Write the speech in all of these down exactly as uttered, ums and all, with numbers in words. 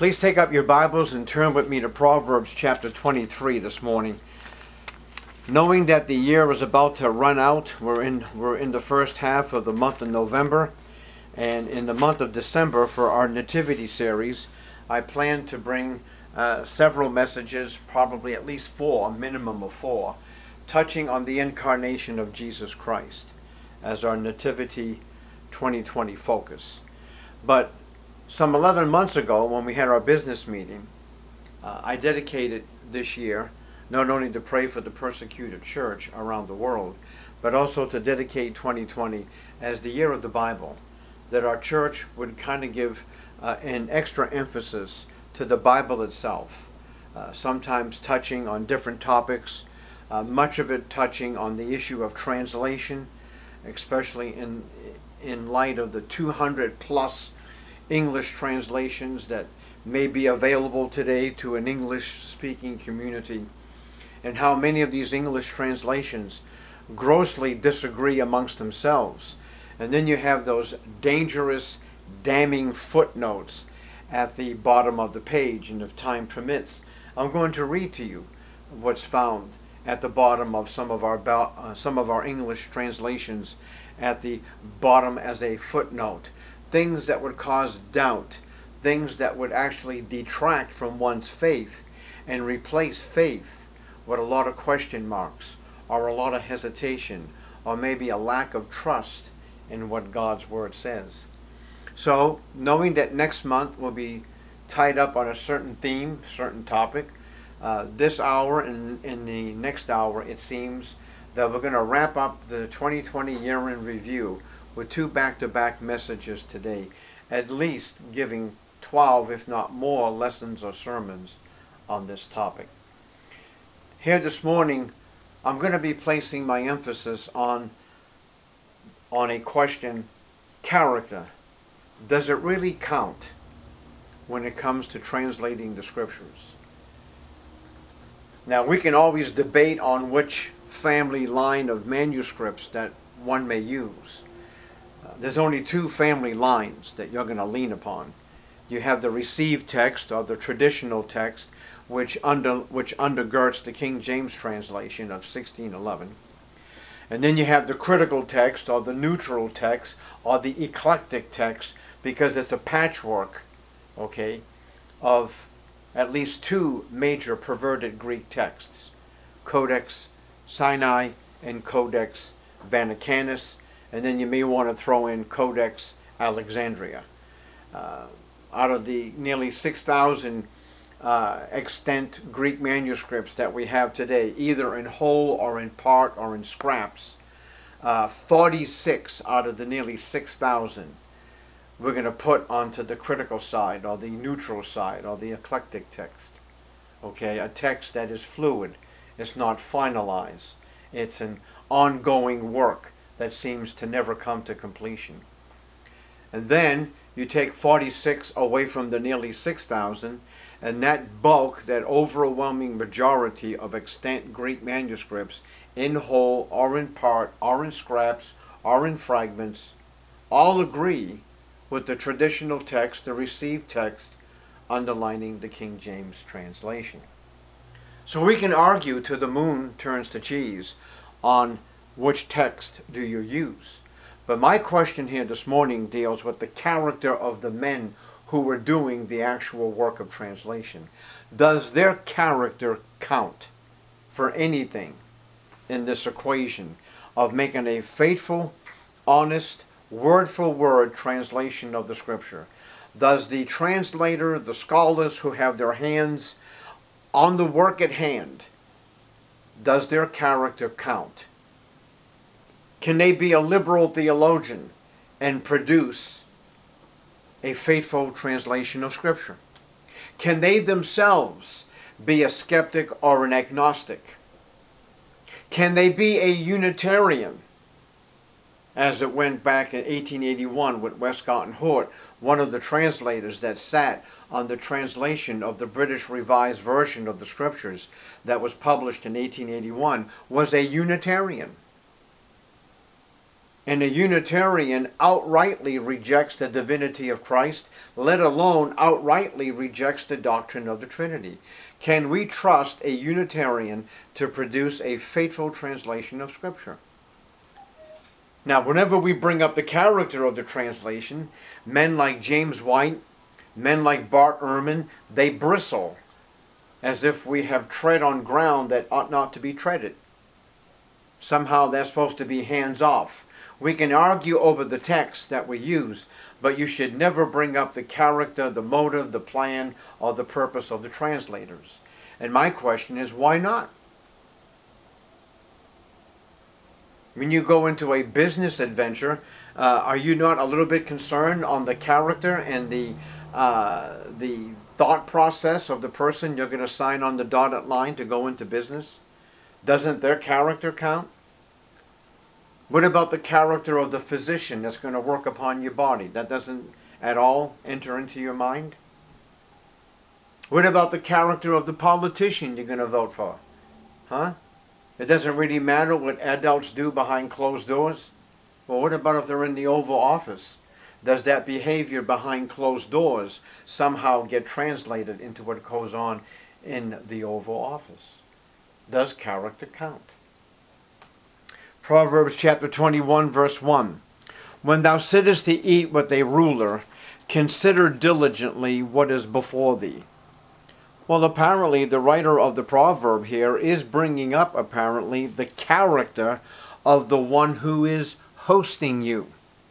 Please take up your Bibles and turn with me to Proverbs chapter twenty-three this morning. Knowing that the year is about to run out, we're in we're in the first half of the month of November, and in the month of December for our Nativity series, I plan to bring uh, several messages, probably at least four, a minimum of four, touching on the incarnation of Jesus Christ as our Nativity twenty twenty focus. But some eleven months ago, when we had our business meeting, uh, I dedicated this year not only to pray for the persecuted church around the world, but also to dedicate twenty twenty as the year of the Bible, that our church would kind of give uh, an extra emphasis to the Bible itself, uh, sometimes touching on different topics, uh, much of it touching on the issue of translation, especially in in light of the two hundred plus English translations that may be available today to an English-speaking community, and how many of these English translations grossly disagree amongst themselves. And then you have those dangerous, damning footnotes at the bottom of the page, and if time permits, I'm going to read to you what's found at the bottom of some of our uh, some of our English translations, at the bottom as a footnote. Things that would cause doubt, things that would actually detract from one's faith and replace faith with a lot of question marks or a lot of hesitation or maybe a lack of trust in what God's Word says. So, knowing that next month will be tied up on a certain theme, certain topic, uh, this hour and in the next hour, it seems that we're going to wrap up the twenty twenty year in review with two back-to-back messages today, at least giving twelve, if not more, lessons or sermons on this topic. Here this morning, I'm going to be placing my emphasis on, on a question, character. Does it really count when it comes to translating the Scriptures? Now, we can always debate on which family line of manuscripts that one may use. Uh, there's only two family lines that you're going to lean upon. You have the received text, or the traditional text, which under which undergirds the King James translation of sixteen eleven. And then you have the critical text, or the neutral text, or the eclectic text, because it's a patchwork, okay, of at least two major perverted Greek texts, Codex Sinai and Codex Vaticanus, and then you may want to throw in Codex Alexandria. Uh, out of the nearly six thousand uh, extant Greek manuscripts that we have today, either in whole or in part or in scraps, uh, forty-six out of the nearly six thousand we're going to put onto the critical side, or the neutral side, or the eclectic text. Okay, a text that is fluid. It's not finalized. It's an ongoing work that seems to never come to completion. And then you take forty-six away from the nearly six thousand, and that bulk, that overwhelming majority of extant Greek manuscripts, in whole or in part, or in scraps, or in fragments, all agree with the traditional text, the received text, underlining the King James translation. So we can argue till the moon turns to cheese on which text do you use. But my question here this morning deals with the character of the men who were doing the actual work of translation. Does their character count for anything in this equation of making a faithful, honest, word-for-word translation of the Scripture? Does the translator, the scholars who have their hands on the work at hand, does their character count? Can they be a liberal theologian and produce a faithful translation of Scripture? Can they themselves be a skeptic or an agnostic? Can they be a Unitarian, as it went back in eighteen eighty-one with Westcott and Hort, one of the translators that sat on the translation of the British Revised Version of the Scriptures that was published in eighteen eighty-one, was a Unitarian. And a Unitarian outrightly rejects the divinity of Christ, let alone outrightly rejects the doctrine of the Trinity. Can we trust a Unitarian to produce a faithful translation of Scripture? Now, whenever we bring up the character of the translation, men like James White, men like Bart Ehrman, they bristle as if we have tread on ground that ought not to be treaded. Somehow they're supposed to be hands off. We can argue over the text that we use, but you should never bring up the character, the motive, the plan, or the purpose of the translators. And my question is, why not? When you go into a business adventure, uh, are you not a little bit concerned on the character and the uh, the thought process of the person you're going to sign on the dotted line to go into business? Doesn't their character count? What about the character of the physician that's going to work upon your body? That doesn't at all enter into your mind? What about the character of the politician you're going to vote for? Huh? It doesn't really matter what adults do behind closed doors? Well, what about if they're in the Oval Office? Does that behavior behind closed doors somehow get translated into what goes on in the Oval Office? Does character count? Proverbs chapter twenty-one, verse one. When thou sittest to eat with a ruler, consider diligently what is before thee. Well, apparently the writer of the proverb here is bringing up, apparently, the character of the one who is hosting you.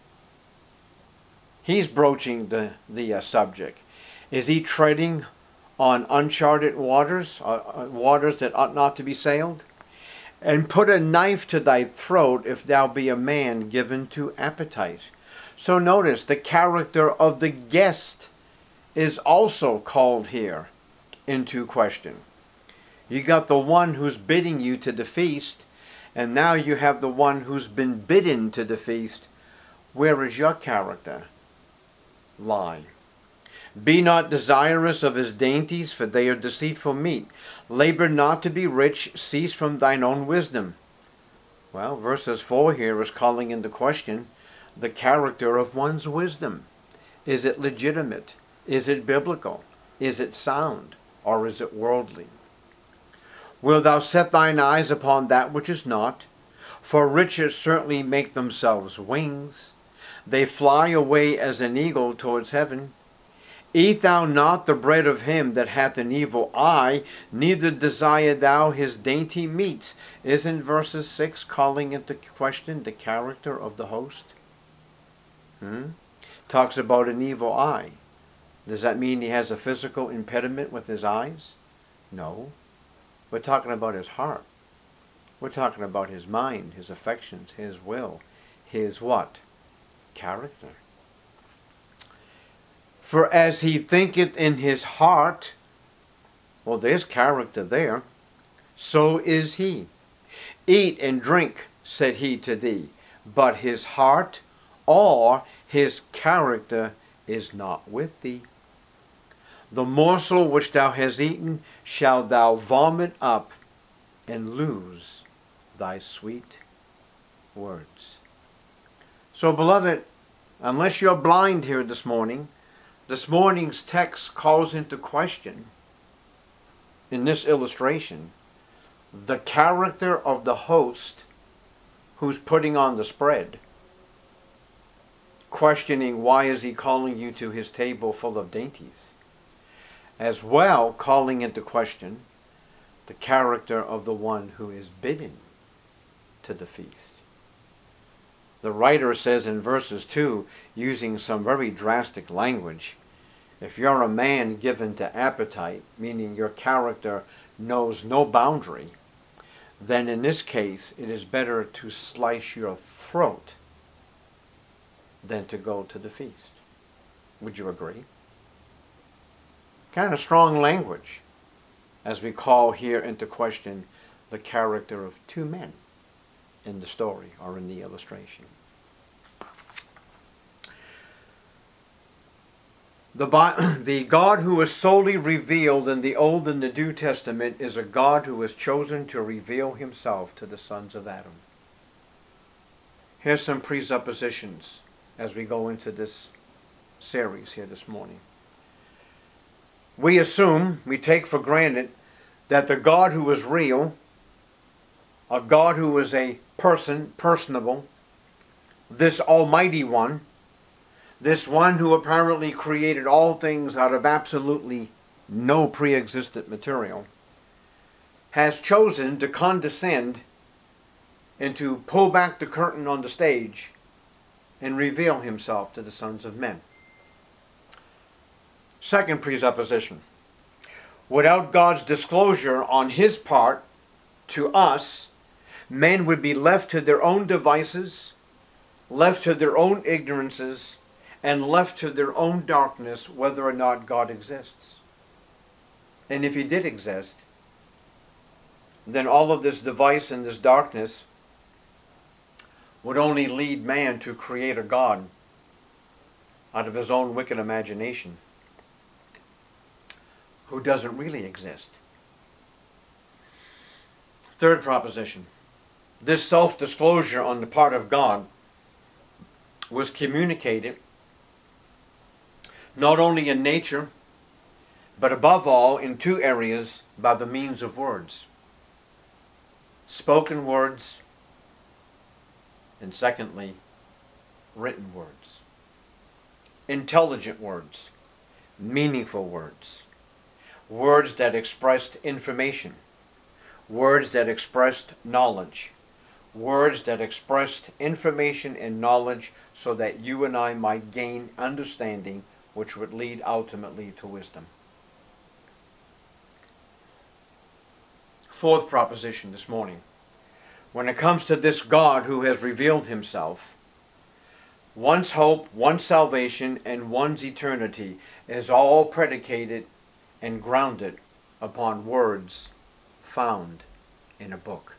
He's broaching the, the uh, subject. Is he treading on uncharted waters, uh, waters that ought not to be sailed? And put a knife to thy throat if thou be a man given to appetite. So notice the character of the guest is also called here into question. You got the one who's bidding you to the feast, and now you have the one who's been bidden to the feast. Where is your character? Lie. Be not desirous of his dainties, for they are deceitful meat. Labor not to be rich, cease from thine own wisdom. Well, verses four here is calling into question the character of one's wisdom. Is it legitimate? Is it biblical? Is it sound? Or is it worldly? Wilt thou set thine eyes upon that which is not? For riches certainly make themselves wings. They fly away as an eagle towards heaven. Eat thou not the bread of him that hath an evil eye, neither desire thou his dainty meats. Isn't verses six calling into question the character of the host? Hmm? Talks about an evil eye. Does that mean he has a physical impediment with his eyes? No. We're talking about his heart. We're talking about his mind, his affections, his will, his what? Character. For as he thinketh in his heart, well, there's character there, so is he. Eat and drink, said he to thee, but his heart or his character is not with thee. The morsel which thou hast eaten shalt thou vomit up and lose thy sweet words. So, beloved, unless you're blind here this morning, this morning's text calls into question, in this illustration, the character of the host who's putting on the spread, questioning why is he calling you to his table full of dainties, as well calling into question the character of the one who is bidden to the feast. The writer says in verses two, using some very drastic language, if you're a man given to appetite, meaning your character knows no boundary, then in this case it is better to slice your throat than to go to the feast. Would you agree? Kind of strong language as we call here into question the character of two men in the story or in the illustration. The, the God who is solely revealed in the Old and the New Testament is a God who has chosen to reveal himself to the sons of Adam. Here's some presuppositions as we go into this series here this morning. We assume, we take for granted, that the God who is real, a God who is a person, personable, this Almighty One, this one who apparently created all things out of absolutely no pre-existent material, has chosen to condescend and to pull back the curtain on the stage and reveal himself to the sons of men. Second presupposition. Without God's disclosure on his part to us, men would be left to their own devices, left to their own ignorances, and left to their own darkness whether or not God exists. And if he did exist, then all of this device and this darkness would only lead man to create a God out of his own wicked imagination, who doesn't really exist. Third proposition. This self-disclosure on the part of God was communicated not only in nature, but above all in two areas by the means of words. Spoken words, and secondly, written words. Intelligent words, meaningful words, words that expressed information, words that expressed knowledge, words that expressed information and knowledge so that you and I might gain understanding, which would lead ultimately to wisdom. Fourth proposition this morning. When it comes to this God who has revealed himself, one's hope, one's salvation, and one's eternity is all predicated and grounded upon words found in a book.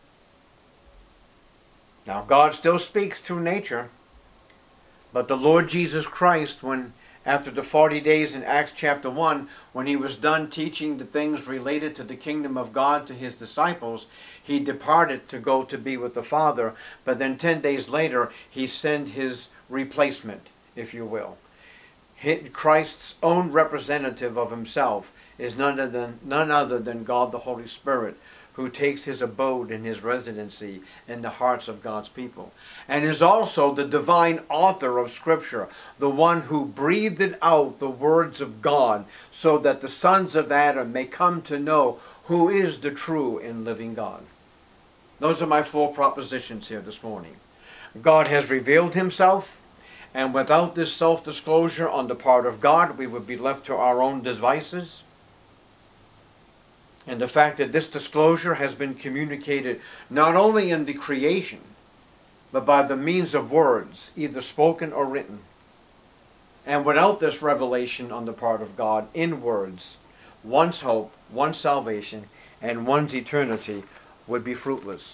Now, God still speaks through nature, but the Lord Jesus Christ, when after the forty days in Acts chapter one, when he was done teaching the things related to the kingdom of God to his disciples, he departed to go to be with the Father, but then ten days later he sent his replacement, if you will. Christ's own representative of himself is none other than, none other than God the Holy Spirit, who takes his abode and his residency in the hearts of God's people, and is also the divine author of Scripture, the one who breathed out the words of God so that the sons of Adam may come to know who is the true and living God. Those are my four propositions here this morning. God has revealed himself, and without this self-disclosure on the part of God, we would be left to our own devices. And the fact that this disclosure has been communicated not only in the creation, but by the means of words, either spoken or written. And without this revelation on the part of God in words, one's hope, one's salvation, and one's eternity would be fruitless.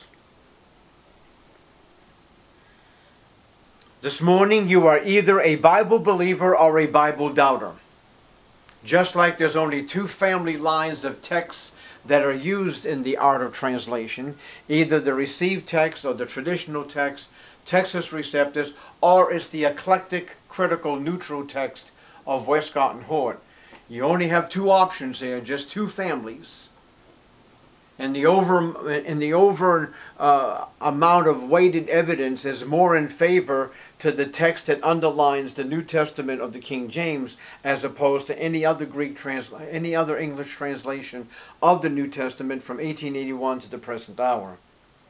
This morning you are either a Bible believer or a Bible doubter. Just like there's only two family lines of texts that are used in the art of translation, either the received text or the traditional text, Textus Receptus, or it's the eclectic, critical, neutral text of Westcott and Hort. You only have two options here, just two families. And the over, and the over uh, amount of weighted evidence is more in favor to the text that underlines the New Testament of the King James, as opposed to any other Greek transla- any other English translation of the New Testament from eighteen eighty-one to the present hour.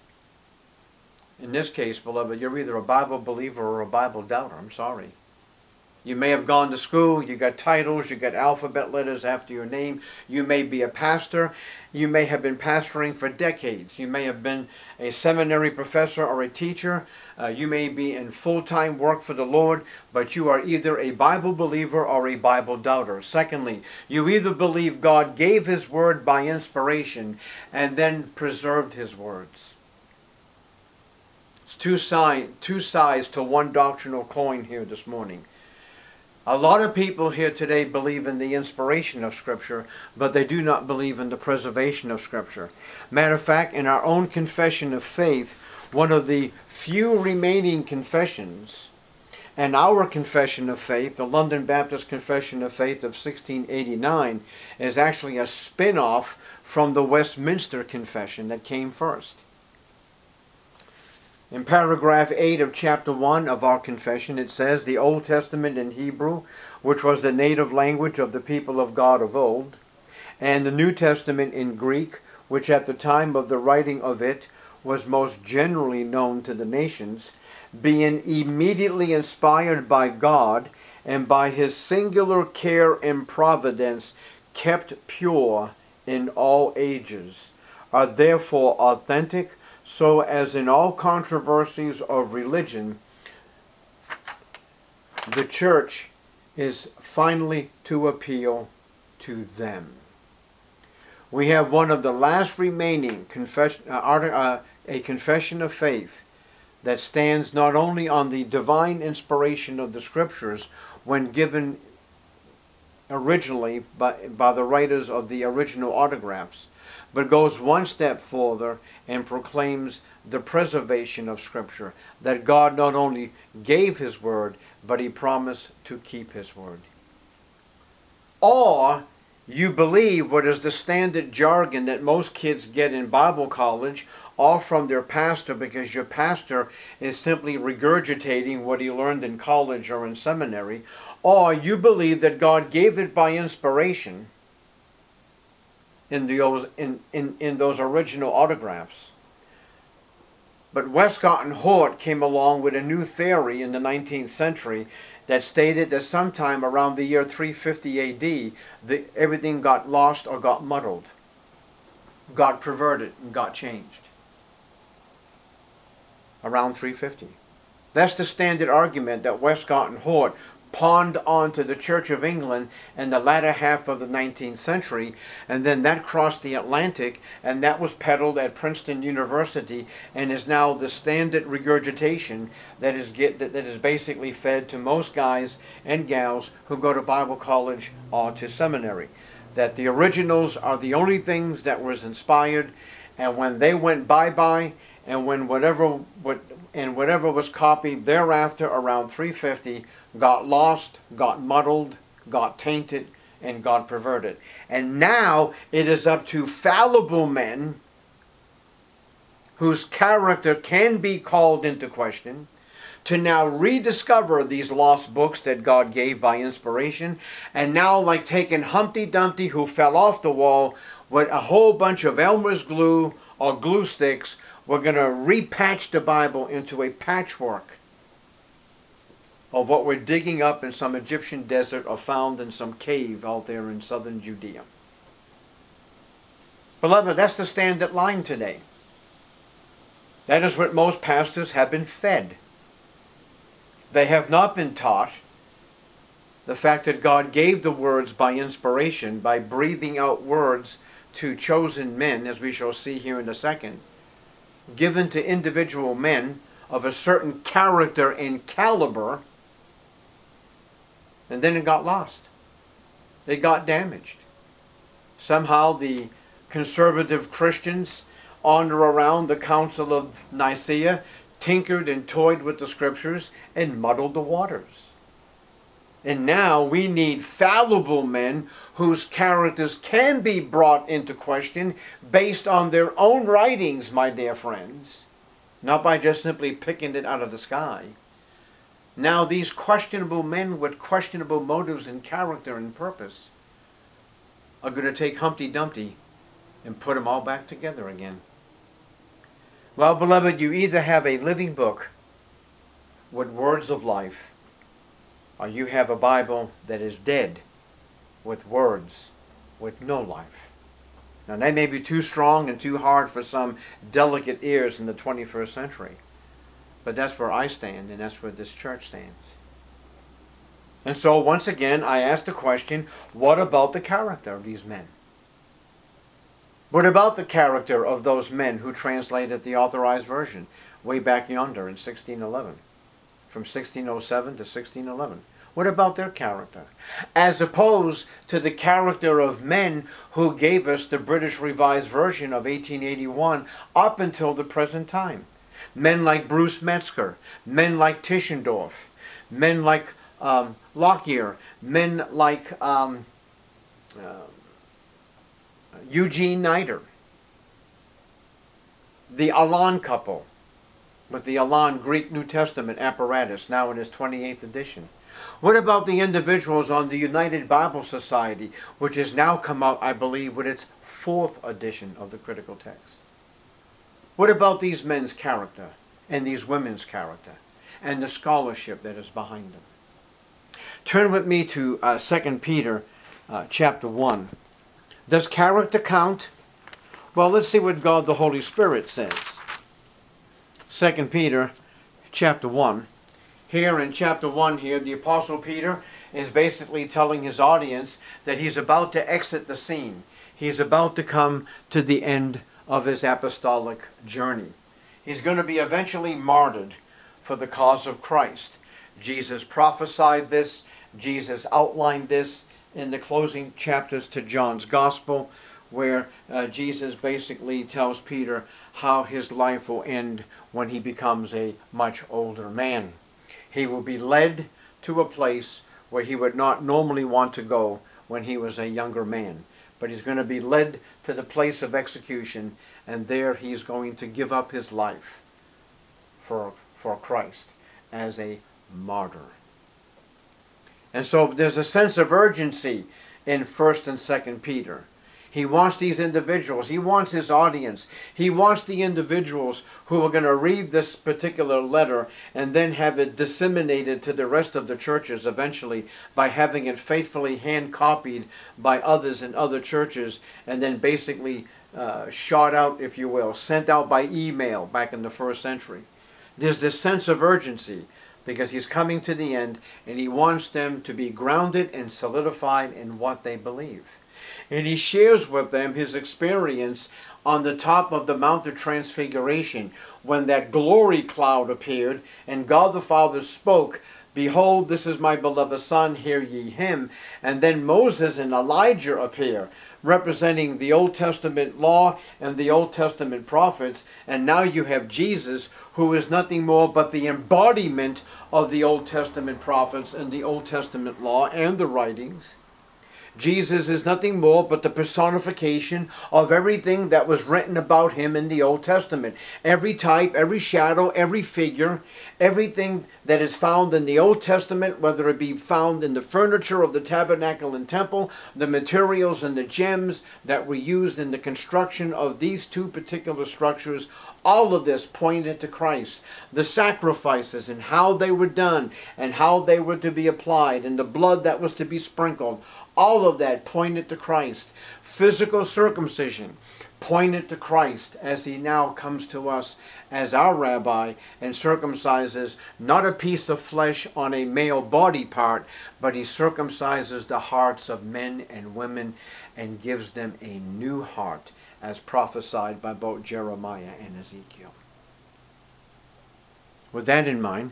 In this case, beloved, you're either a Bible believer or a Bible doubter. I'm sorry. You may have gone to school, you got titles, you got alphabet letters after your name. You may be a pastor. You may have been pastoring for decades. You may have been a seminary professor or a teacher. Uh, you may be in full-time work for the Lord, but you are either a Bible believer or a Bible doubter. Secondly, you either believe God gave his word by inspiration and then preserved his words. It's two, side, two sides to one doctrinal coin here this morning. A lot of people here today believe in the inspiration of Scripture, but they do not believe in the preservation of Scripture. Matter of fact, in our own confession of faith, one of the few remaining confessions. And our confession of faith, the London Baptist Confession of Faith of sixteen eighty-nine, is actually a spin-off from the Westminster Confession that came first. In paragraph eight of chapter one of our confession, it says, "The Old Testament in Hebrew, which was the native language of the people of God of old, and the New Testament in Greek, which at the time of the writing of it was most generally known to the nations, being immediately inspired by God and by his singular care and providence kept pure in all ages, are therefore authentic, so as in all controversies of religion, the church is finally to appeal to them." We have one of the last remaining confession, uh, uh, a confession of faith that stands not only on the divine inspiration of the Scriptures when given originally by, by the writers of the original autographs, but goes one step further and proclaims the preservation of Scripture, that God not only gave His Word, but He promised to keep His Word. Or you believe what is the standard jargon that most kids get in Bible college, all from their pastor, because your pastor is simply regurgitating what he learned in college or in seminary, or you believe that God gave it by inspiration in, the, in, in, in those original autographs. But Westcott and Hort came along with a new theory in the nineteenth century that stated that sometime around the year three fifty A D, the, everything got lost or got muddled, got perverted, and got changed. Around three fifty. That's the standard argument that Westcott and Hort pawned onto the Church of England in the latter half of the nineteenth century, and then that crossed the Atlantic, and that was peddled at Princeton University, and is now the standard regurgitation that is get that, that is basically fed to most guys and gals who go to Bible college or to seminary. That the originals are the only things that was inspired, and when they went bye-bye, and when whatever what and whatever was copied thereafter around three fifty got lost, got muddled, got tainted, and got perverted. And now it is up to fallible men whose character can be called into question to now rediscover these lost books that God gave by inspiration, and now, like taking Humpty Dumpty who fell off the wall with a whole bunch of Elmer's glue or glue sticks, we're going to repatch the Bible into a patchwork of what we're digging up in some Egyptian desert or found in some cave out there in southern Judea. Beloved, that's the standard line today. That is what most pastors have been fed. They have not been taught the fact that God gave the words by inspiration, by breathing out words to chosen men, as we shall see here in a second, given to individual men of a certain character and caliber, and then it got lost. It got damaged. Somehow the conservative Christians on or around the Council of Nicaea tinkered and toyed with the Scriptures and muddled the waters. And now we need fallible men whose characters can be brought into question based on their own writings, my dear friends, not by just simply picking it out of the sky. Now these questionable men with questionable motives and character and purpose are going to take Humpty Dumpty and put them all back together again. Well, beloved, you either have a living book with words of life, or you have a Bible that is dead with words with no life. Now that may be too strong and too hard for some delicate ears in the twenty-first century. But that's where I stand, and that's where this church stands. And so once again, I ask the question, what about the character of these men? What about the character of those men who translated the Authorized Version way back yonder in sixteen eleven? From sixteen oh seven to sixteen eleven. What about their character? As opposed to the character of men who gave us the British Revised Version of eighteen eighty-one up until the present time. Men like Bruce Metzger, men like Tischendorf, men like um, Lockyer, men like um, uh, Eugene Neider, the Alon couple with the Alon Greek New Testament apparatus, now in its twenty-eighth edition. What about the individuals on the United Bible Society, which has now come out, I believe, with its fourth edition of the critical text? What about these men's character and these women's character and the scholarship that is behind them? Turn with me to uh, Second Peter uh, chapter one. Does character count? Well, let's see what God the Holy Spirit says. Second Peter chapter one. Here in chapter one here, the Apostle Peter is basically telling his audience that he's about to exit the scene. He's about to come to the end of his apostolic journey. He's going to be eventually martyred for the cause of Christ. Jesus prophesied this. Jesus outlined this in the closing chapters to John's Gospel, where uh, Jesus basically tells Peter how his life will end when he becomes a much older man. He will be led to a place where he would not normally want to go when he was a younger man. But he's going to be led to the place of execution, and there he's going to give up his life for, for Christ as a martyr. And so there's a sense of urgency in First and Second Peter. He wants these individuals, he wants his audience, he wants the individuals who are going to read this particular letter and then have it disseminated to the rest of the churches eventually by having it faithfully hand copied by others in other churches and then basically uh, shot out, if you will, sent out by email back in the first century. There's this sense of urgency because he's coming to the end and he wants them to be grounded and solidified in what they believe. And he shares with them his experience on the top of the Mount of Transfiguration when that glory cloud appeared and God the Father spoke, "Behold, this is my beloved Son, hear ye him." And then Moses and Elijah appear, representing the Old Testament law and the Old Testament prophets. And now you have Jesus, who is nothing more but the embodiment of the Old Testament prophets and the Old Testament law and the writings. Jesus is nothing more but the personification of everything that was written about him in the Old Testament. Every type, every shadow, every figure, everything that is found in the Old Testament, whether it be found in the furniture of the tabernacle and temple, the materials and the gems that were used in the construction of these two particular structures, all of this pointed to Christ. The sacrifices and how they were done and how they were to be applied and the blood that was to be sprinkled, all of that pointed to Christ. Physical circumcision pointed to Christ as he now comes to us as our rabbi and circumcises not a piece of flesh on a male body part, but he circumcises the hearts of men and women and gives them a new heart, as prophesied by both Jeremiah and Ezekiel. With that in mind,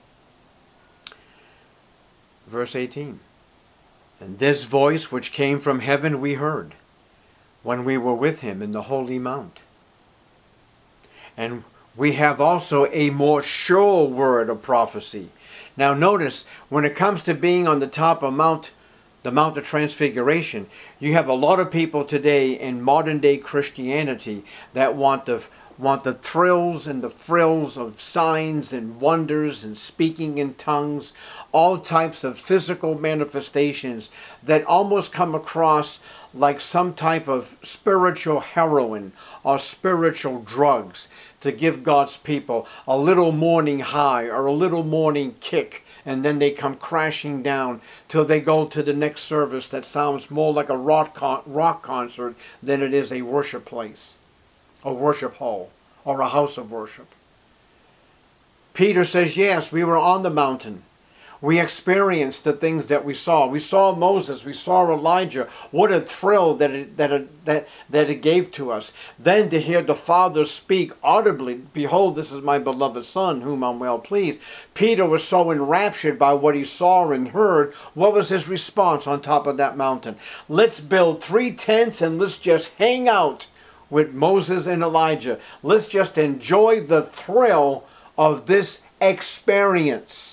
verse eighteen. And this voice which came from heaven we heard when we were with him in the holy mount. And we have also a more sure word of prophecy. Now notice, when it comes to being on the top of Mount, the Mount of Transfiguration, you have a lot of people today in modern day Christianity that want the want the thrills and the frills of signs and wonders and speaking in tongues, all types of physical manifestations that almost come across like some type of spiritual heroin or spiritual drugs to give God's people a little morning high or a little morning kick, and then they come crashing down till they go to the next service that sounds more like a rock, con- rock concert than it is a worship place, a worship hall, or a house of worship. Peter says, yes, we were on the mountain. We experienced the things that we saw. We saw Moses. We saw Elijah. What a thrill that it, that it, that, that it gave to us. Then to hear the Father speak audibly, "Behold, this is my beloved Son, whom I'm well pleased." Peter was so enraptured by what he saw and heard. What was his response on top of that mountain? Let's build three tents and let's just hang out with Moses and Elijah. Let's just enjoy the thrill of this experience.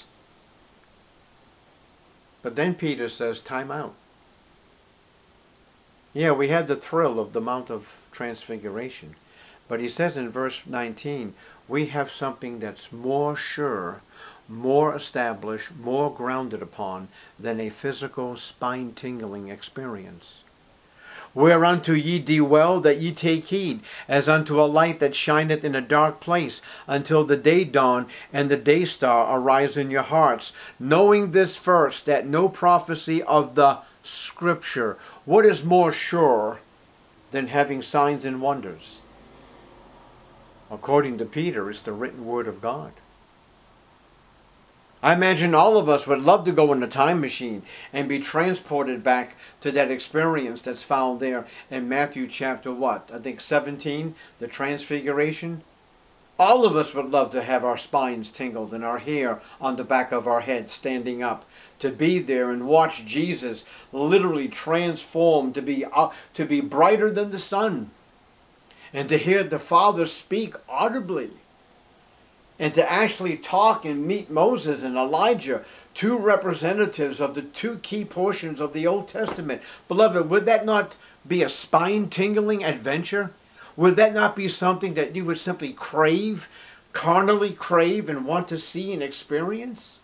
But then Peter says, time out. Yeah, we had the thrill of the Mount of Transfiguration. But he says in verse nineteen, we have something that's more sure, more established, more grounded upon than a physical spine-tingling experience. Whereunto ye do well that ye take heed, as unto a light that shineth in a dark place, until the day dawn and the day star arise in your hearts, knowing this first, that no prophecy of the Scripture, what is more sure than having signs and wonders? According to Peter, it's the written word of God. I imagine all of us would love to go in a time machine and be transported back to that experience that's found there in Matthew chapter what? I think seventeen, the Transfiguration. All of us would love to have our spines tingled and our hair on the back of our head standing up, to be there and watch Jesus literally transformed to be, uh, to be brighter than the sun, and to hear the Father speak audibly, and to actually talk and meet Moses and Elijah, two representatives of the two key portions of the Old Testament. Beloved, would that not be a spine-tingling adventure? Would that not be something that you would simply crave, carnally crave, and want to see and experience?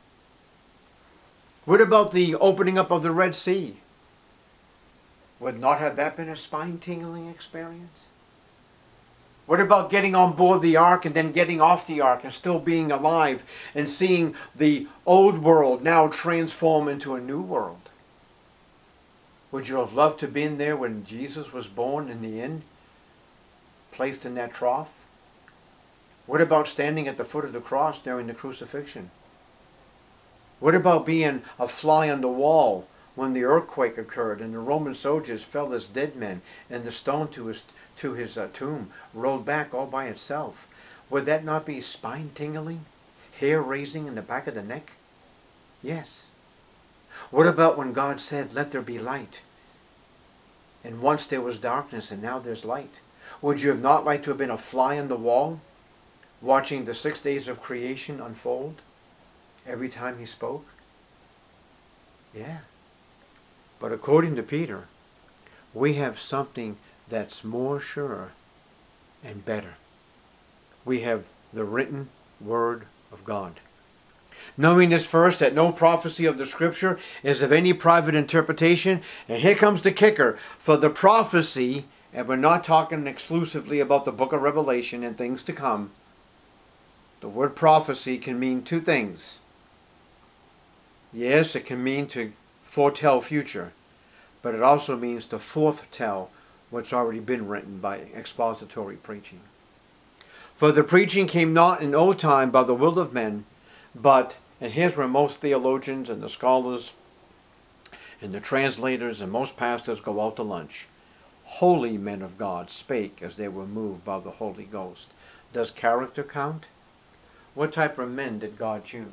What about the opening up of the Red Sea? Would not have that been a spine-tingling experience? What about getting on board the ark and then getting off the ark and still being alive and seeing the old world now transform into a new world? Would you have loved to have been there when Jesus was born in the inn, placed in that trough? What about standing at the foot of the cross during the crucifixion? What about being a fly on the wall when the earthquake occurred and the Roman soldiers fell as dead men and the stone to his to his uh, tomb rolled back all by itself? Would that not be spine-tingling, hair-raising in the back of the neck? Yes. What about when God said, let there be light, and once there was darkness and now there's light? Would you have not liked to have been a fly on the wall, watching the six days of creation unfold every time he spoke? Yeah. But according to Peter, we have something that's more sure and better. We have the written word of God. Knowing this first, that no prophecy of the Scripture is of any private interpretation. And here comes the kicker. For the prophecy, and we're not talking exclusively about the book of Revelation and things to come, the word prophecy can mean two things. Yes, it can mean to foretell future, but it also means to foretell what's already been written by expository preaching. For the preaching came not in old time by the will of men, but, and here's where most theologians and the scholars and the translators and most pastors go out to lunch, holy men of God spake as they were moved by the Holy Ghost. Does character count? What type of men did God choose?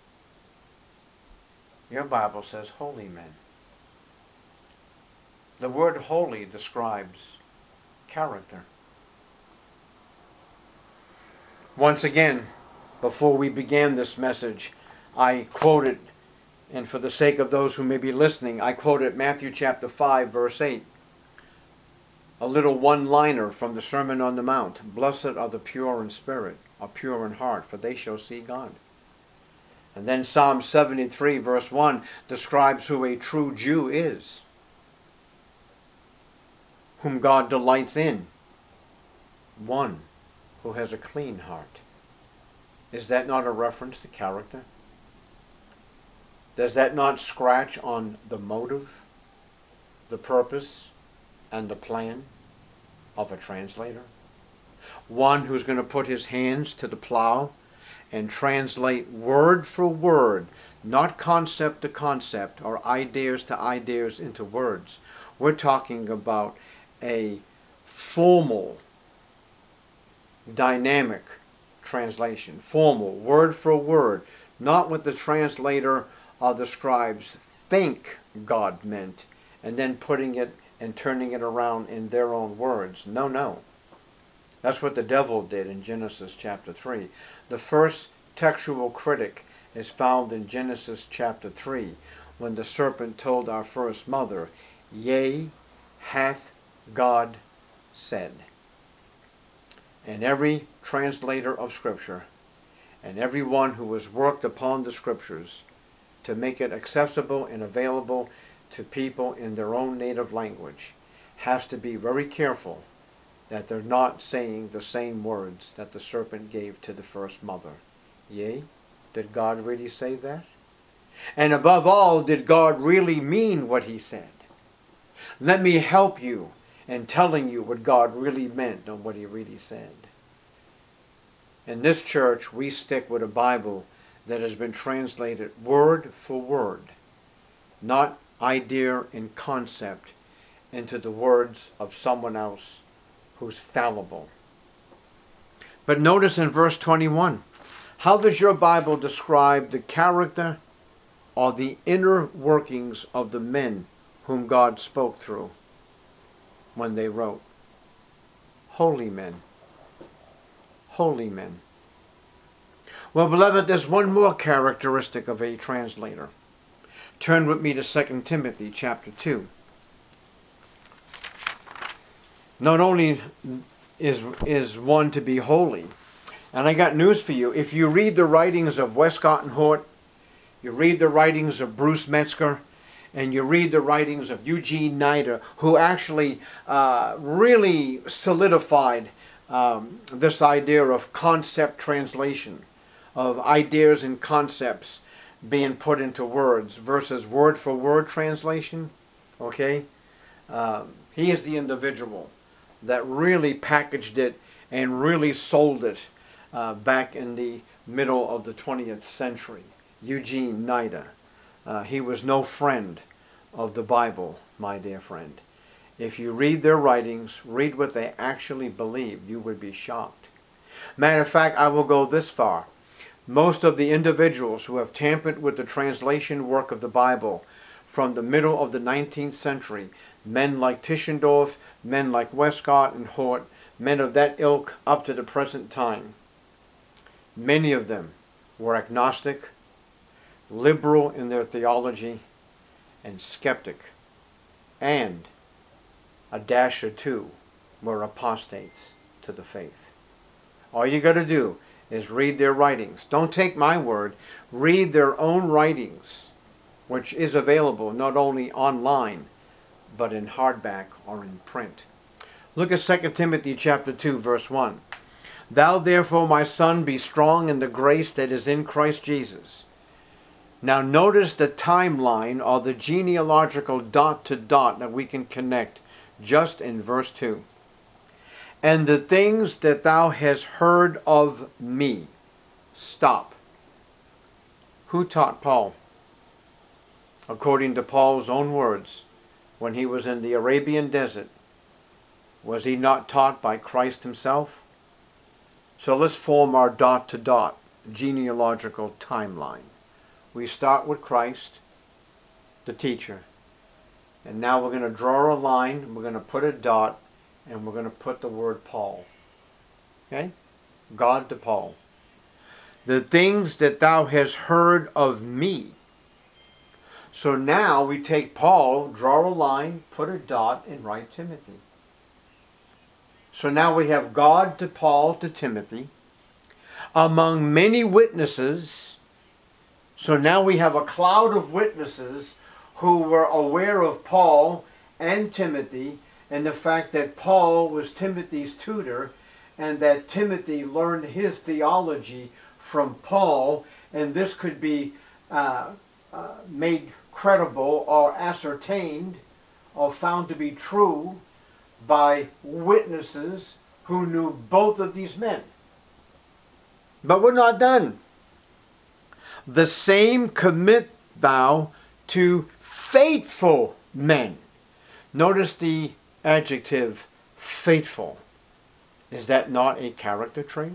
Your Bible says holy men. The word holy describes character. Once again, before we began this message, I quoted, and for the sake of those who may be listening, I quoted Matthew chapter five, verse eight. A little one-liner from the Sermon on the Mount. Blessed are the pure in spirit, or pure in heart, for they shall see God. And then Psalm seventy-three, verse one, describes who a true Jew is, whom God delights in. One who has a clean heart. Is that not a reference to character? Does that not scratch on the motive, the purpose, and the plan of a translator? One who's going to put his hands to the plow and translate word for word, not concept to concept or ideas to ideas into words. We're talking about a formal, dynamic translation. Formal, word for word. Not what the translator or the scribes think God meant, and then putting it and turning it around in their own words. No, no. That's what the devil did in Genesis chapter three. The first textual critic is found in Genesis chapter three, when the serpent told our first mother, "Yea, hath God said." And every translator of Scripture, and everyone who has worked upon the Scriptures to make it accessible and available to people in their own native language, has to be very careful that they're not saying the same words that the serpent gave to the first mother. Yea, did God really say that? And above all, did God really mean what he said? Let me help you in telling you what God really meant and what he really said. In this church, we stick with a Bible that has been translated word for word, not idea and concept, into the words of someone else who's fallible. But notice in verse twenty-one, how does your Bible describe the character or the inner workings of the men whom God spoke through when they wrote? Holy men. Holy men. Well, beloved, there's one more characteristic of a translator. Turn with me to Second Timothy chapter two. Not only is, is one to be holy, and I got news for you. If you read the writings of Westcott and Hort, you read the writings of Bruce Metzger, and you read the writings of Eugene Nida, who actually uh, really solidified um, this idea of concept translation, of ideas and concepts being put into words versus word for word translation. Okay, um, he is the individual that really packaged it and really sold it uh, back in the middle of the twentieth century. Eugene Nida. Uh, he was no friend of the Bible, my dear friend. If you read their writings, read what they actually believed, you would be shocked. Matter of fact, I will go this far. Most of the individuals who have tampered with the translation work of the Bible from the middle of the nineteenth century, men like Tischendorf, men like Westcott and Hort, men of that ilk up to the present time, many of them were agnostic, liberal in their theology, and skeptic, and a dash or two were apostates to the faith. All you got to do is read their writings. Don't take my word. Read their own writings, which is available not only online, but in hardback or in print. Look at Second Timothy chapter two, verse one. Thou therefore, my son, be strong in the grace that is in Christ Jesus. Now notice the timeline or the genealogical dot to dot that we can connect just in verse two. And the things that thou hast heard of me. Stop. Who taught Paul? According to Paul's own words, when he was in the Arabian desert, was he not taught by Christ himself? So let's form our dot to dot genealogical timeline. We start with Christ, the teacher. And now we're going to draw a line, we're going to put a dot, and we're going to put the word Paul. Okay? God to Paul. The things that thou hast heard of me. So now we take Paul, draw a line, put a dot, and write Timothy. So now we have God to Paul to Timothy, among many witnesses. So now we have a cloud of witnesses who were aware of Paul and Timothy, and the fact that Paul was Timothy's tutor, and that Timothy learned his theology from Paul, and this could be uh, uh, made credible or ascertained or found to be true by witnesses who knew both of these men. But we're not done. The same commit thou to faithful men. Notice the adjective faithful. Is that not a character trait?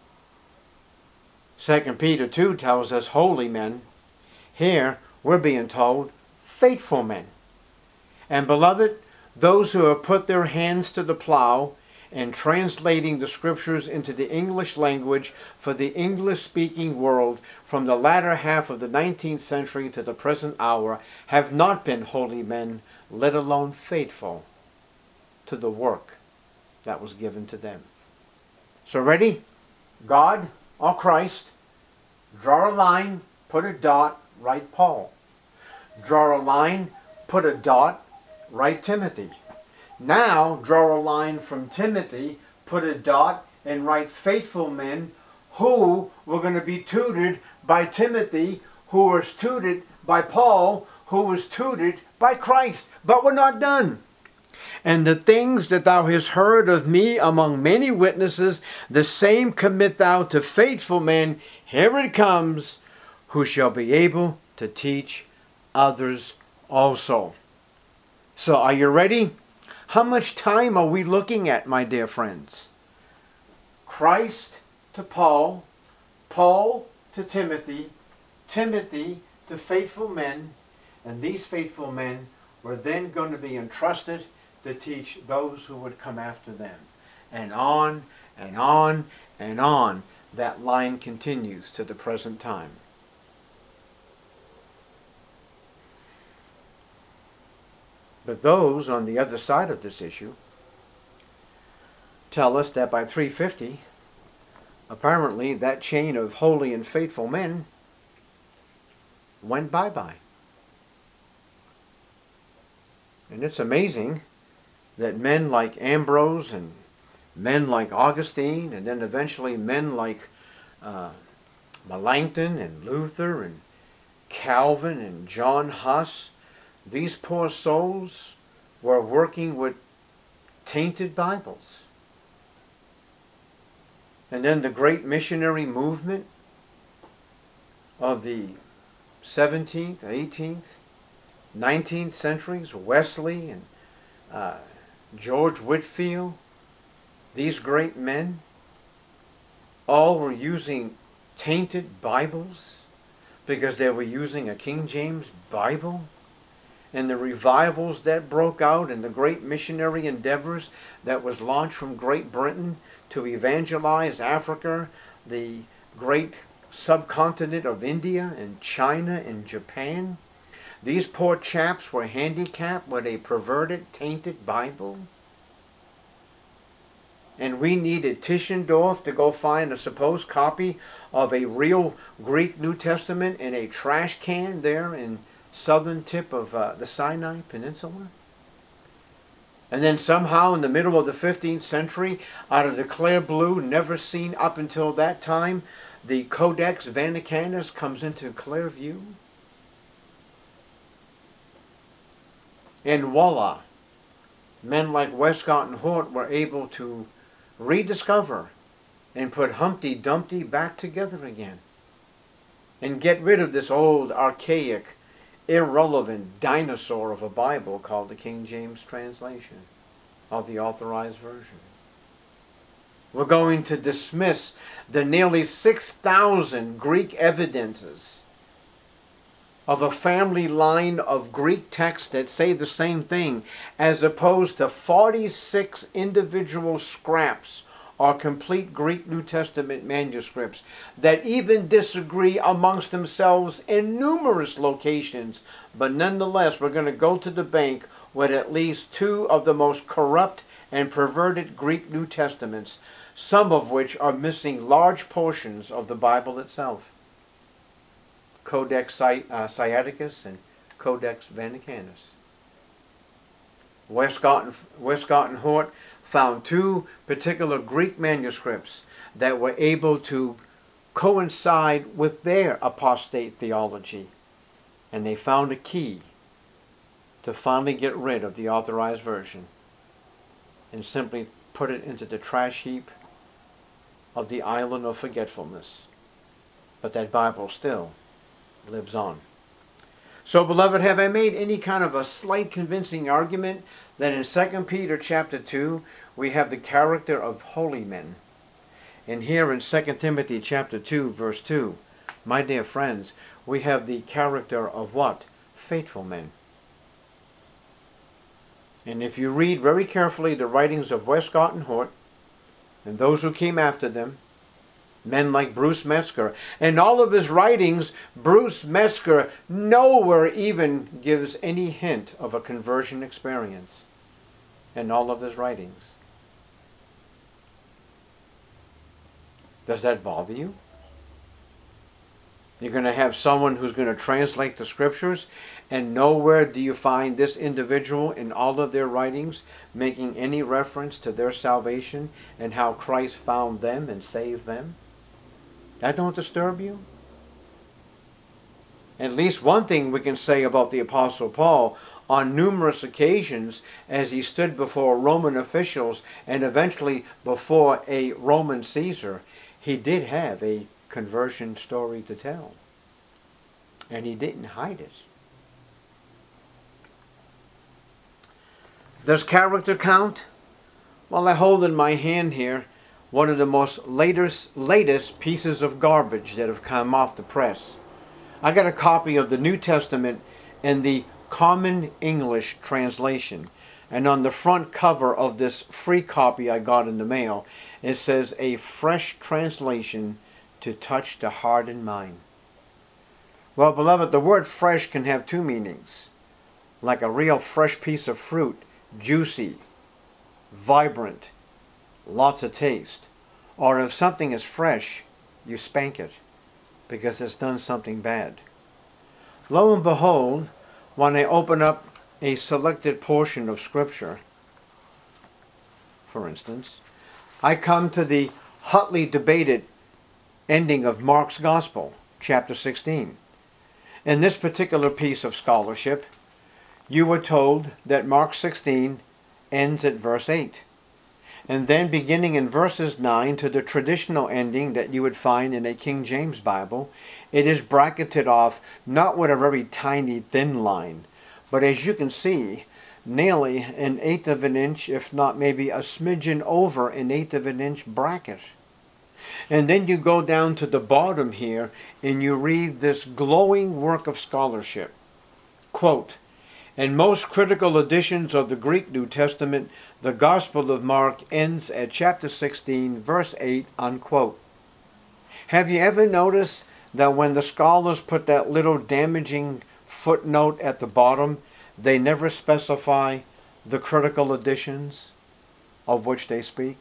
Second Peter two tells us holy men. Here we're being told faithful men. And beloved, those who have put their hands to the plow in translating the scriptures into the English language for the English-speaking world from the latter half of the nineteenth century to the present hour have not been holy men, let alone faithful to the work that was given to them. So ready? God or Christ, draw a line, put a dot, write Paul. Draw a line, put a dot, write Timothy. Now draw a line from Timothy, put a dot, and write faithful men who were going to be tutored by Timothy, who was tutored by Paul, who was tutored by Christ. But we're not done. And the things that thou hast heard of me among many witnesses, the same commit thou to faithful men. Here it comes, who shall be able to teach others also. So are you ready? How much time are we looking at, my dear friends? Christ to Paul, Paul to Timothy, Timothy to faithful men, and these faithful men were then going to be entrusted to teach those who would come after them. And on and on and on that line continues to the present time. But those on the other side of this issue tell us that by three fifty, apparently that chain of holy and faithful men went bye-bye. And it's amazing that men like Ambrose and men like Augustine and then eventually men like uh, Melanchthon and Luther and Calvin and John Huss, these poor souls were working with tainted Bibles. And then the great missionary movement of the seventeenth, eighteenth, nineteenth centuries, Wesley and uh, George Whitefield, these great men, all were using tainted Bibles because they were using a King James Bible. And the revivals that broke out and the great missionary endeavors that was launched from Great Britain to evangelize Africa, the great subcontinent of India and China and Japan. These poor chaps were handicapped with a perverted, tainted Bible. And we needed Tischendorf to go find a supposed copy of a real Greek New Testament in a trash can there in southern tip of uh, the Sinai Peninsula. And then somehow in the middle of the fifteenth century, out of the clear blue, never seen up until that time, the Codex Vaticanus comes into clear view. And voila, men like Westcott and Hort were able to rediscover and put Humpty Dumpty back together again. And get rid of this old, archaic, irrelevant dinosaur of a Bible called the King James translation of the Authorized Version. We're going to dismiss the nearly six thousand Greek evidences of a family line of Greek texts that say the same thing, as opposed to forty-six individual scraps or complete Greek New Testament manuscripts that even disagree amongst themselves in numerous locations. But nonetheless, we're going to go to the bank with at least two of the most corrupt and perverted Greek New Testaments, some of which are missing large portions of the Bible itself. Codex Sinaiticus and Codex Vaticanus. Westcott and, Westcott and Hort found two particular Greek manuscripts that were able to coincide with their apostate theology. And they found a key to finally get rid of the Authorized Version and simply put it into the trash heap of the island of forgetfulness. But that Bible still lives on. So, beloved, have I made any kind of a slight convincing argument that in Second Peter chapter two we have the character of holy men? And here in Second Timothy chapter two verse two, my dear friends, we have the character of what? Faithful men. And if you read very carefully the writings of Westcott and Hort, and those who came after them, men like Bruce Metzger, and all of his writings, Bruce Metzger nowhere even gives any hint of a conversion experience in all of his writings. Does that bother you? You're going to have someone who's going to translate the scriptures, and nowhere do you find this individual in all of their writings making any reference to their salvation and how Christ found them and saved them? That don't disturb you? At least one thing we can say about the Apostle Paul: on numerous occasions, as he stood before Roman officials and eventually before a Roman Caesar, he did have a conversion story to tell. And he didn't hide it. Does character count? Well, I hold in my hand here one of the most latest, latest pieces of garbage that have come off the press. I got a copy of the New Testament in the Common English translation. And on the front cover of this free copy I got in the mail, it says, "A fresh translation to touch the heart and mind." Well, beloved, the word fresh can have two meanings. Like a real fresh piece of fruit, juicy, vibrant, lots of taste. Or if something is fresh, you spank it because it's done something bad. Lo and behold, when I open up a selected portion of Scripture, for instance, I come to the hotly debated ending of Mark's Gospel, chapter sixteen. In this particular piece of scholarship, you were told that Mark sixteen ends at verse eight. And then beginning in verses nine to the traditional ending that you would find in a King James Bible, it is bracketed off not with a very tiny thin line, but as you can see, nearly an eighth of an inch, if not maybe a smidgen over an eighth of an inch bracket. And then you go down to the bottom here and you read this glowing work of scholarship. Quote, "In most critical editions of the Greek New Testament, the Gospel of Mark ends at chapter sixteen, verse eight, unquote." Have you ever noticed that when the scholars put that little damaging footnote at the bottom, they never specify the critical editions of which they speak?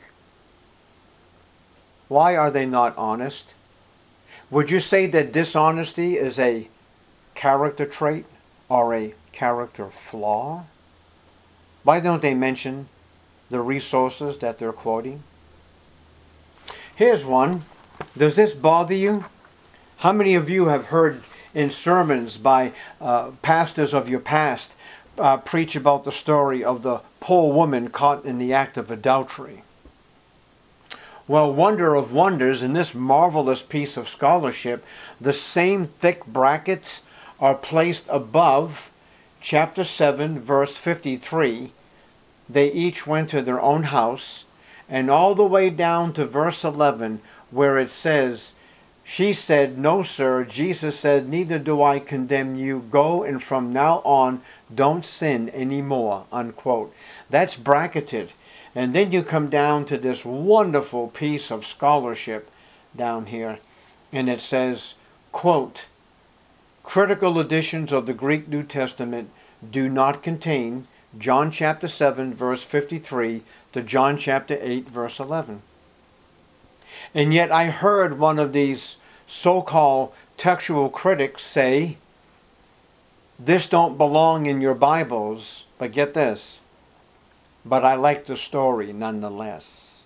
Why are they not honest? Would you say that dishonesty is a character trait or a character flaw? Why don't they mention the resources that they're quoting? Here's one. Does this bother you? How many of you have heard in sermons by uh, pastors of your past uh, preach about the story of the poor woman caught in the act of adultery? Well, wonder of wonders, in this marvelous piece of scholarship, the same thick brackets are placed above chapter seven, verse fifty-three. They each went to their own house, and all the way down to verse eleven, where it says, "She said, 'No, sir.' Jesus said, 'Neither do I condemn you. Go, and from now on, don't sin anymore,'" unquote. That's bracketed. And then you come down to this wonderful piece of scholarship down here, and it says, quote, "Critical editions of the Greek New Testament do not contain John chapter seven, verse fifty-three to John chapter eight, verse eleven. And yet I heard one of these so-called textual critics say, "This don't belong in your Bibles," but get this, "but I like the story nonetheless."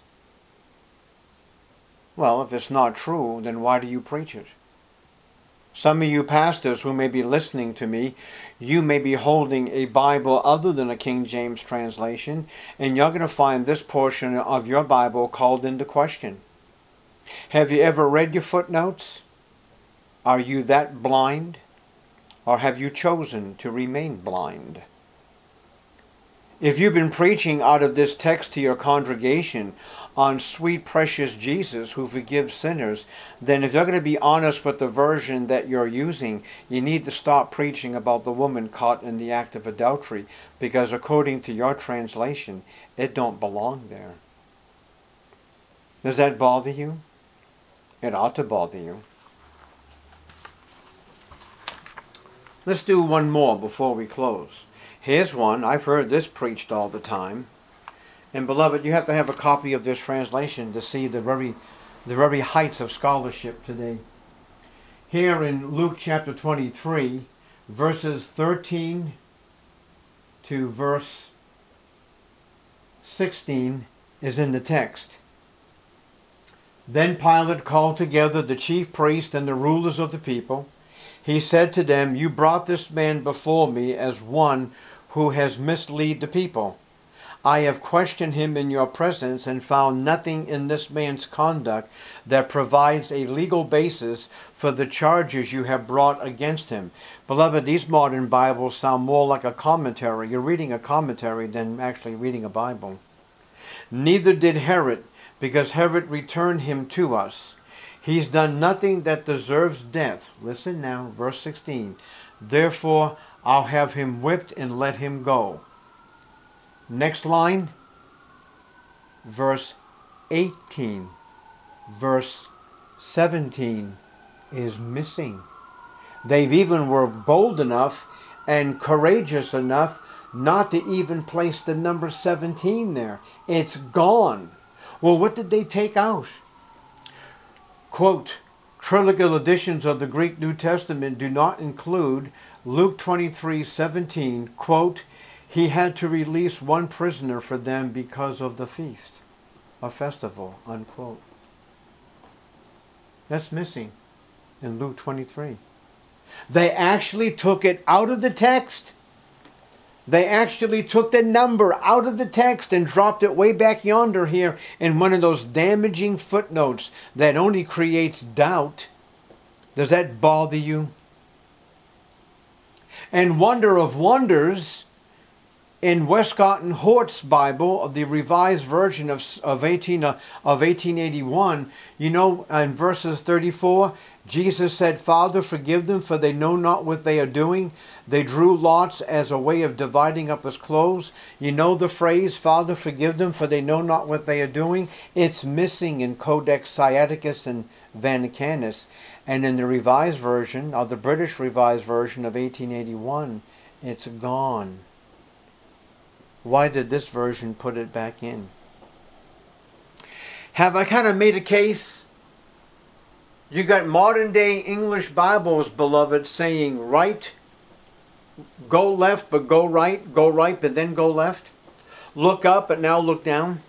Well, if it's not true, then why do you preach it? Some of you pastors who may be listening to me, you may be holding a Bible other than a King James translation, and you're going to find this portion of your Bible called into question. Have you ever read your footnotes? Are you that blind? Or have you chosen to remain blind? If you've been preaching out of this text to your congregation on sweet, precious Jesus who forgives sinners, then if you're going to be honest with the version that you're using, you need to stop preaching about the woman caught in the act of adultery, because according to your translation, it don't belong there. Does that bother you? It ought to bother you. Let's do one more before we close. Here's one. I've heard this preached all the time. And beloved, you have to have a copy of this translation to see the very, the very heights of scholarship today. Here in Luke chapter twenty-three, verses thirteen to verse sixteen is in the text. Then Pilate called together the chief priests and the rulers of the people. He said to them, "You brought this man before me as one who has misled the people. I have questioned him in your presence and found nothing in this man's conduct that provides a legal basis for the charges you have brought against him." Beloved, these modern Bibles sound more like a commentary. You're reading a commentary than actually reading a Bible. "Neither did Herod, because Herod returned him to us. He's done nothing that deserves death." Listen now, verse sixteen. "Therefore, I'll have him whipped and let him go." Next line, verse eighteen. Verse seventeen is missing. They've even were bold enough and courageous enough not to even place the number seventeen there. It's gone. Well, what did they take out? Quote, "Trilogical editions of the Greek New Testament do not include Luke twenty-three seventeen, quote, he had to release one prisoner for them because of the feast, a festival, unquote." That's missing in Luke twenty-three. They actually took it out of the text. They actually took the number out of the text and dropped it way back yonder here in one of those damaging footnotes that only creates doubt. Does that bother you? And wonder of wonders, in Westcott and Hort's Bible, of the Revised Version of, of, eighteen, uh, of eighteen eighty-one, you know, in verses thirty-four, Jesus said, "Father, forgive them, for they know not what they are doing." They drew lots as a way of dividing up his clothes. You know the phrase, "Father, forgive them, for they know not what they are doing"? It's missing in Codex Sinaiticus and Vaticanus. And in the Revised Version, or the British Revised Version of eighteen eighty-one, it's gone. Why did this version put it back in? Have I kind of made a case? You got modern day English Bibles, beloved, saying right, go left, but go right, go right, but then go left. Look up, but now look down.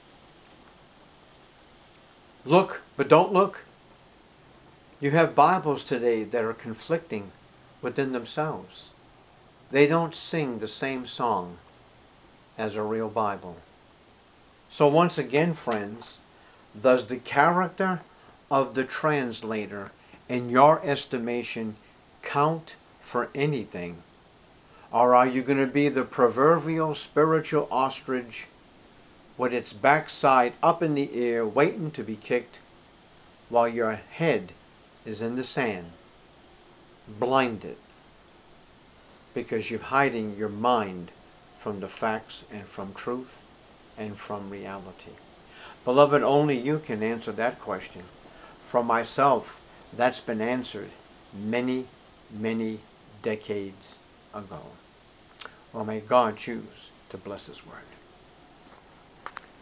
Look, but don't look. You have Bibles today that are conflicting within themselves. They don't sing the same song as a real Bible. So once again, friends, does the character of the translator, in your estimation, count for anything? Or are you going to be the proverbial spiritual ostrich with its backside up in the air waiting to be kicked while your head is in the sand, blinded, because you're hiding your mind from the facts and from truth and from reality? Beloved, only you can answer that question. For myself, that's been answered many, many decades ago. Well, may God choose to bless His word.